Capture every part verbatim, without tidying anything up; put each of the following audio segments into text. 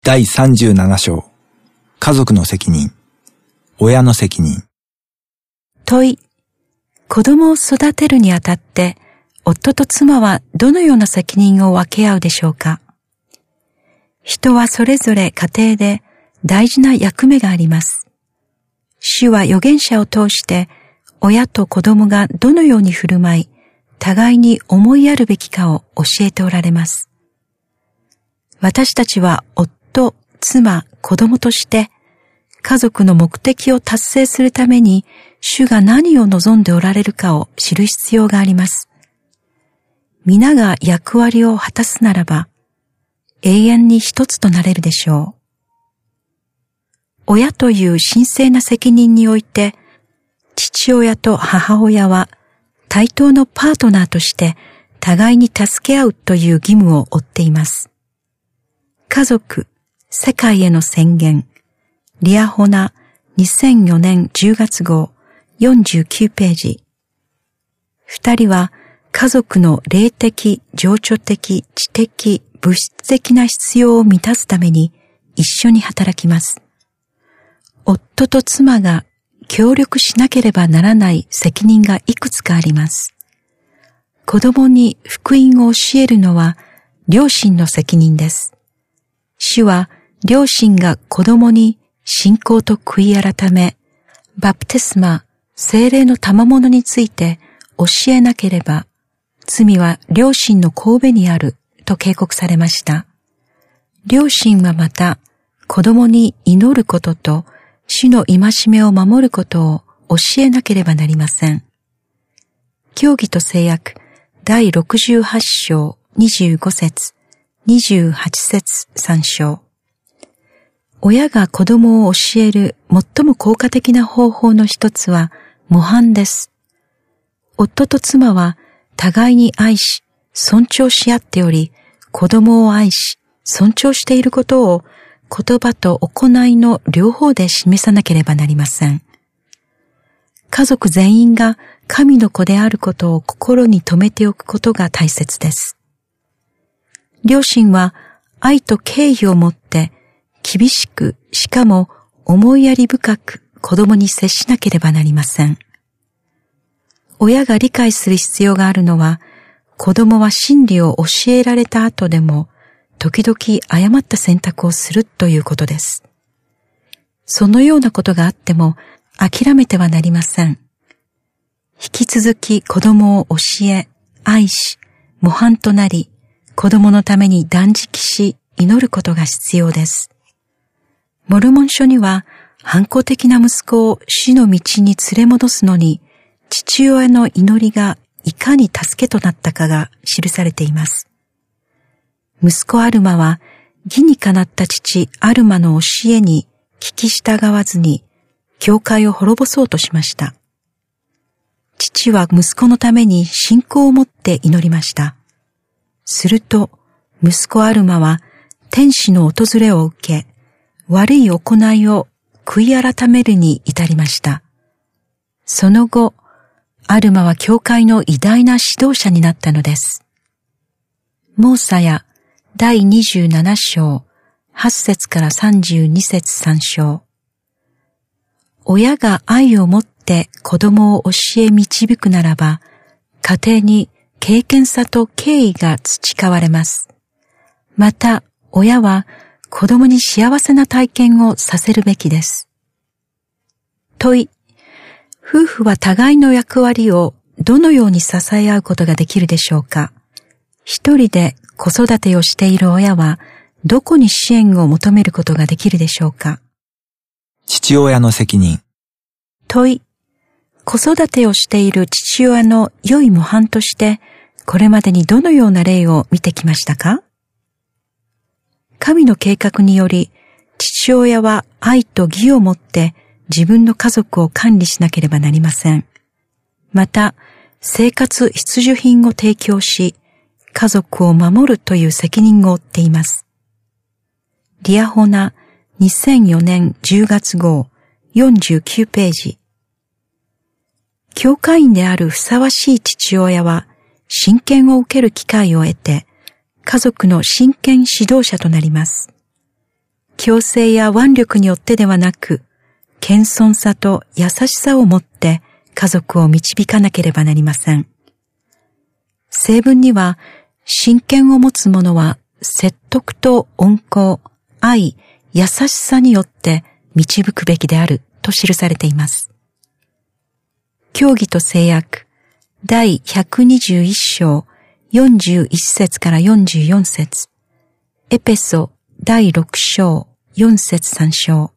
だいさんじゅうなな章、家族の責任、親の責任。 問い、子供を育てるにあたって、夫と妻はどのような責任を分け合うでしょうか。人はそれぞれ家庭で大事な役目があります。主は預言者を通して、親と子供がどのように振る舞い、互いに思いやるべきかを教えておられます。私たちは夫、妻、子供として、家族の目的を達成するために、主が何を望んでおられるかを知る必要があります。皆が役割を果たすならば、永遠に一つとなれるでしょう。親という神聖な責任において、父親と母親は対等のパートナーとして互いに助け合うという義務を負っています。家族、世界への宣言、リアホナにせんよねんじゅうがつ号よんじゅうきゅうページ。二人は家族の霊的、情緒的、知的、物質的な必要を満たすために一緒に働きます。夫と妻が協力しなければならない責任がいくつかあります。子供に福音を教えるのは両親の責任です。主は両親が子供に信仰と悔い改め、バプテスマ、聖霊の賜物について教えなければ、罪は両親の頭にあると警告されました。両親はまた子供に祈ることと主の戒めを守ることを教えなければなりません。教義と誓約だいろくじゅうはち章にじゅうご節、にじゅうはち節参照。親が子供を教える最も効果的な方法の一つは模範です。夫と妻は互いに愛し、尊重し合っており、子供を愛し、尊重していることを言葉と行いの両方で示さなければなりません。家族全員が神の子であることを心に留めておくことが大切です。両親は愛と敬意を持って厳しく、しかも思いやり深く子供に接しなければなりません。親が理解する必要があるのは、子供は真理を教えられた後でも、時々誤った選択をするということです。そのようなことがあっても諦めてはなりません。引き続き子供を教え、愛し、模範となり、子供のために断食し、祈ることが必要です。モルモン書には、反抗的な息子を死の道に連れ戻すのに、父親の祈りがいかに助けとなったかが記されています。息子アルマは義にかなった父アルマの教えに聞き従わずに教会を滅ぼそうとしました。父は息子のために信仰を持って祈りました。すると息子アルマは天使の訪れを受け、悪い行いを悔い改めるに至りました。その後、アルマは教会の偉大な指導者になったのです。モーサやだいにじゅうなな章、はち節からさんじゅうに節参照。親が愛を持って子供を教え導くならば、家庭に敬虔さと敬意が培われます。また、親は子供に幸せな体験をさせるべきです。問い、夫婦は互いの役割をどのように支え合うことができるでしょうか。一人で子育てをしている親はどこに支援を求めることができるでしょうか。 父親の責任。 問い、子育てをしている父親の良い模範としてこれまでにどのような例を見てきましたか。神の計画により父親は愛と義を持って自分の家族を管理しなければなりません。また、生活必需品を提供し、家族を守るという責任を負っています。リアホナにせんよねんじゅうがつ号よんじゅうきゅうページ。教会員であるふさわしい父親は、親権を受ける機会を得て、家族の親権指導者となります。 強制や腕力によってではなく、謙遜さと優しさをもって家族を導かなければなりません。聖文には、親権を持つ者は説得と恩厚、愛、優しさによって導くべきであると記されています。教義と制約、第ひゃくにじゅういっ章、よんじゅういっ節からよんじゅうよん節、エペソ第ろく章、よん節さん章。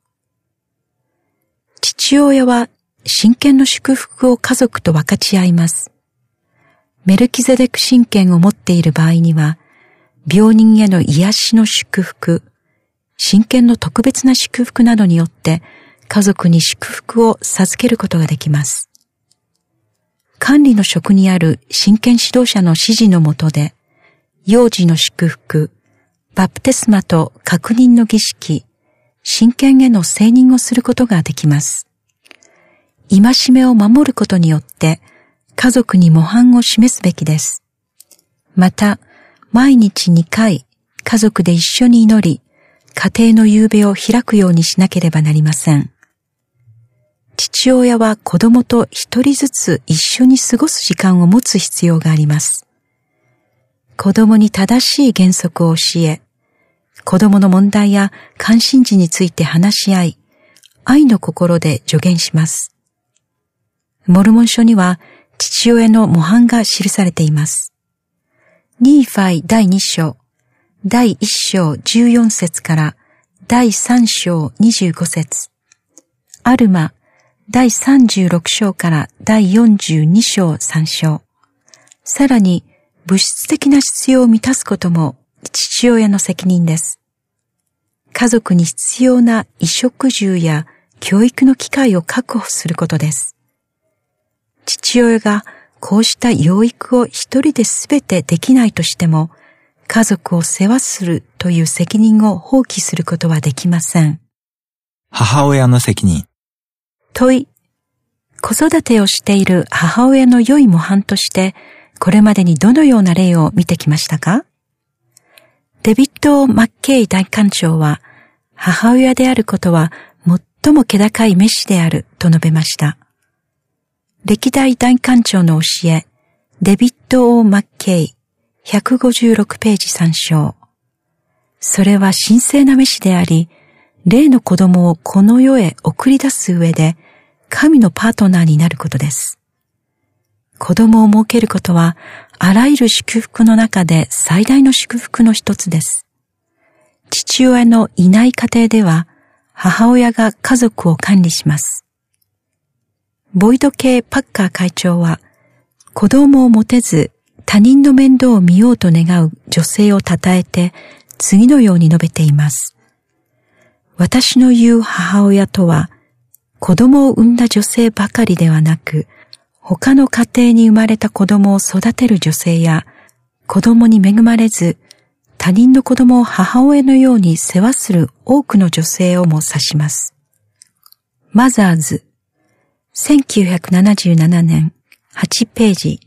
父親は親権の祝福を家族と分かち合います。メルキゼデク親権を持っている場合には、病人への癒しの祝福、親権の特別な祝福などによって家族に祝福を授けることができます。管理の職にある親権指導者の指示のもとで、幼児の祝福、バプテスマと確認の儀式、親権への承認をすることができます。戒めを守ることによって家族に模範を示すべきです。また、毎日にかい家族で一緒に祈り、家庭の夕べを開くようにしなければなりません。父親は子供と一人ずつ一緒に過ごす時間を持つ必要があります。子供に正しい原則を教え、子供の問題や関心事について話し合い、愛の心で助言します。モルモン書には父親の模範が記されています。ニーファイ第に章、第いち章じゅうよん節から第さん章にじゅうご節、アルマ第さんじゅうろく章から第よんじゅうに章さん章、さらに物質的な必要を満たすことも父親の責任です。家族に必要な衣食住や教育の機会を確保することです。父親がこうした養育を一人で全てできないとしても、家族を世話するという責任を放棄することはできません。 母親の責任。 問い。子育てをしている母親の良い模範として、これまでにどのような例を見てきましたか？デビッド・マッケイ大官長は、母親であることは最も気高い召しであると述べました。歴代大官長の教え、デビッド・オー・マッケイ、ひゃくごじゅうろくページさん章。それは神聖な召しであり、霊の子供をこの世へ送り出す上で、神のパートナーになることです。子供を設けることは、あらゆる祝福の中で最大の祝福の一つです。父親のいない家庭では、母親が家族を管理します。ボイド系パッカー会長は、子供を持てず他人の面倒を見ようと願う女性を称えて、次のように述べています。私の言う母親とは、子供を産んだ女性ばかりではなく、他の家庭に生まれた子供を育てる女性や、子供に恵まれず、他人の子供を母親のように世話する多くの女性をも指します。マザーズ、せんきゅうひゃくななじゅうななねん、はちページ。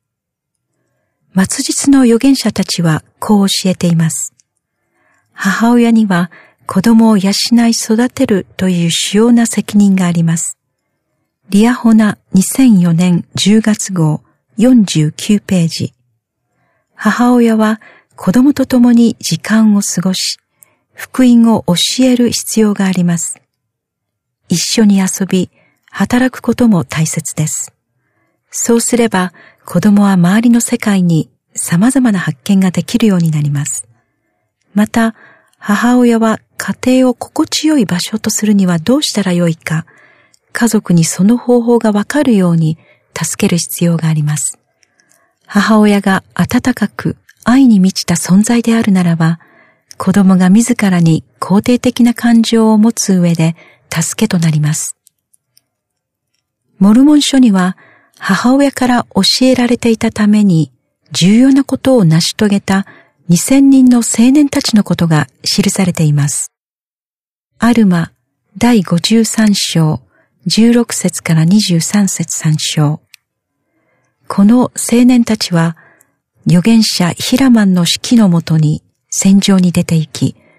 末日の預言者たちはこう教えています。母親には子供を養い育てるという主要な責任があります。リアホナにせんよねんじゅうがつ号よんじゅうきゅうページ。母親は子供と共に時間を過ごし、福音を教える必要があります。一緒に遊び、働くことも大切です。そうすれば、子供は周りの世界に様々な発見ができるようになります。また、母親は家庭を心地よい場所とするにはどうしたらよいか、家族にその方法がわかるように助ける必要があります。母親が温かく愛に満ちた存在であるならば、子供が自らに肯定的な感情を持つ上で助けとなります。モルモン書には母親から教えられていたために重要なことを成し遂げたにせんにんの青年たちのことが記されています。アルマだいごじゅうさん章じゅうろく節からにじゅうさん節さん章。この青年たちは預言者ヒラマンの指揮のもとに戦場に出て行き、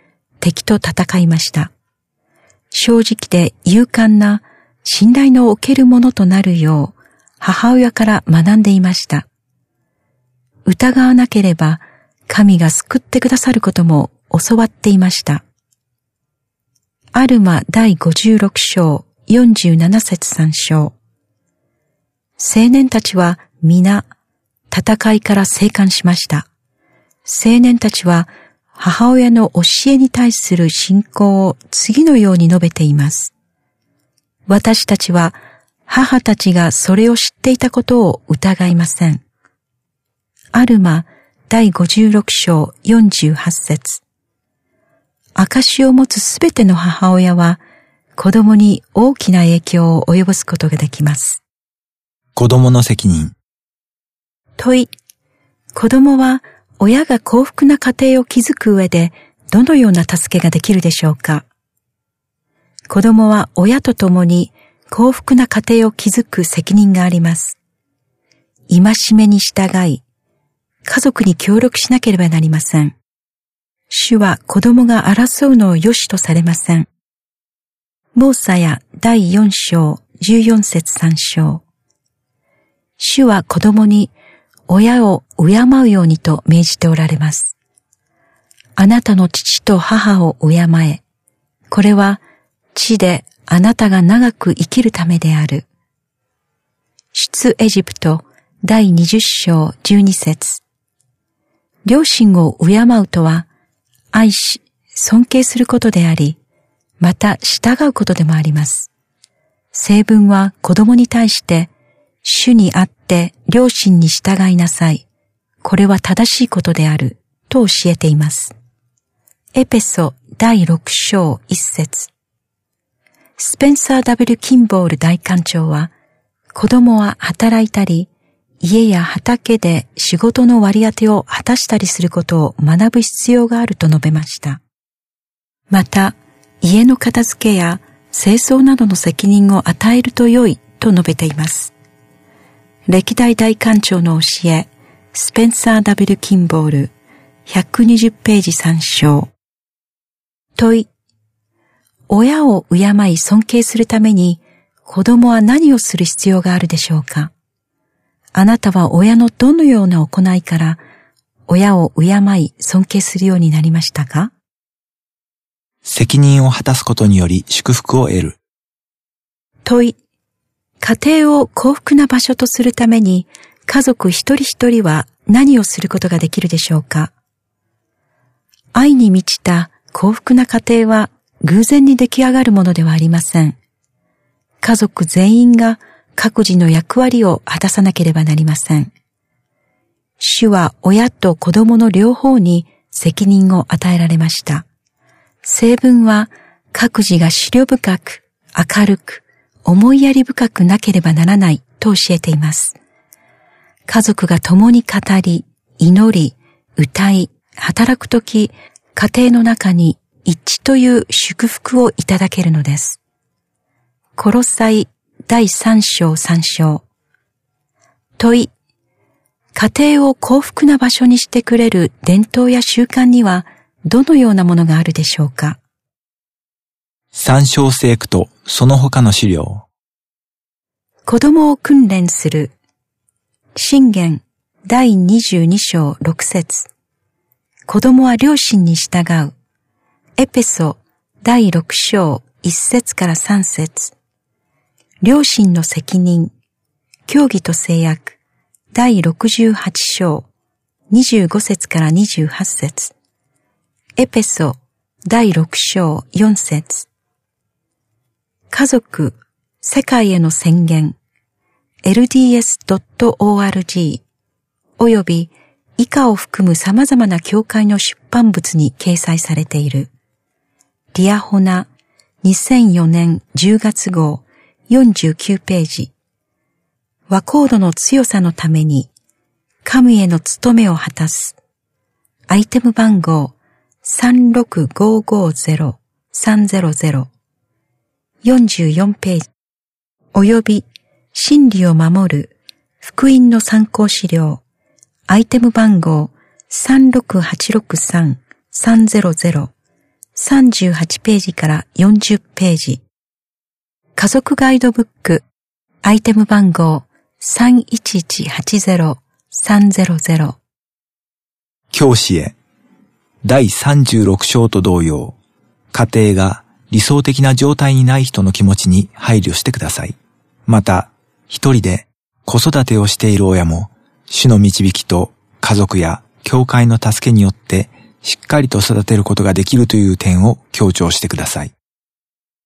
敵と戦いました。正直で勇敢な信頼のおけるものとなるよう母親から学んでいました。疑わなければ神が救ってくださることも教わっていました。アルマ第ごじゅうろく章よんじゅうなな節さん章。青年たちは皆戦いから生還しました。青年たちは母親の教えに対する信仰を次のように述べています。私たちは母たちがそれを知っていたことを疑いません。アルマ第ごじゅうろく章よんじゅうはち節。証を持つすべての母親は子供に大きな影響を及ぼすことができます。 子供の責任。 問い。子供は親が幸福な家庭を築く上でどのような助けができるでしょうか。子供は親と共に幸福な家庭を築く責任があります。戒めに従い、家族に協力しなければなりません。主は子供が争うのを良しとされません。モーサや第よん章じゅうよん節さん章。主は子供に親を敬うようにと命じておられます。あなたの父と母を敬え。これは地であなたが長く生きるためである。出エジプト第にじゅう章じゅうに節。両親を敬うとは愛し尊敬することであり、また従うことでもあります。聖文は子供に対して主にあって両親に従いなさい。これは正しいことであると教えています。エペソ第ろく章いち節。スペンサー・ダブリュー・キンボール大官長は、子供は働いたり、家や畑で仕事の割り当てを果たしたりすることを学ぶ必要があると述べました。また、家の片付けや清掃などの責任を与えると良いと述べています。歴代大官長の教え、スペンサー・ダブリュー・キンボール、ひゃくにじゅうページさん章。問い。親を敬い尊敬するために子供は何をする必要があるでしょうか。あなたは親のどのような行いから親を敬い尊敬するようになりましたか。 責任を果たすことにより祝福を得る。 問い。家庭を幸福な場所とするために家族一人一人は何をすることができるでしょうか。愛に満ちた幸福な家庭は偶然に出来上がるものではありません。家族全員が各自の役割を果たさなければなりません。主は親と子供の両方に責任を与えられました。聖文は各自が思慮深く、明るく、思いやり深くなければならないと教えています。家族が共に語り、祈り、歌い、働くとき、家庭の中に一致という祝福をいただけるのです。コロサイ第三章三章。問い。家庭を幸福な場所にしてくれる伝統や習慣にはどのようなものがあるでしょうか。 参照聖句とその他の資料。 子供を訓練する。箴言第にじゅうに章ろく節。子供は両親に従う。エペソ第ろく章いち節からさん節。両親の責任。教義と制約第ろくじゅうはち章にじゅうご節からにじゅうはち節。エペソ第ろく章よん節。家族世界への宣言 エルディーエスドットオーアールジー および以下を含む様々な教会の出版物に掲載されているディアホナにせんよねんじゅうがつ号よんじゅうきゅうページ。和コードの強さのために神への務めを果たす。アイテム番号 さんろくごごゼロさんゼロゼロ。よんじゅうよんページ。および真理を守る福音の参考資料。アイテム番号 さんろくはちろくさんさんゼロゼロ。 さんじゅうはちページからよんじゅっページ。家族ガイドブック、アイテム番号 さんいちいちはちゼロさんゼロゼロ。 教師へ。だいさんじゅうろく章と同様、家庭が理想的な状態にない人の気持ちに配慮してください。また、一人で子育てをしている親も、主の導きと家族や教会の助けによってしっかりと育てることができるという点を強調してください。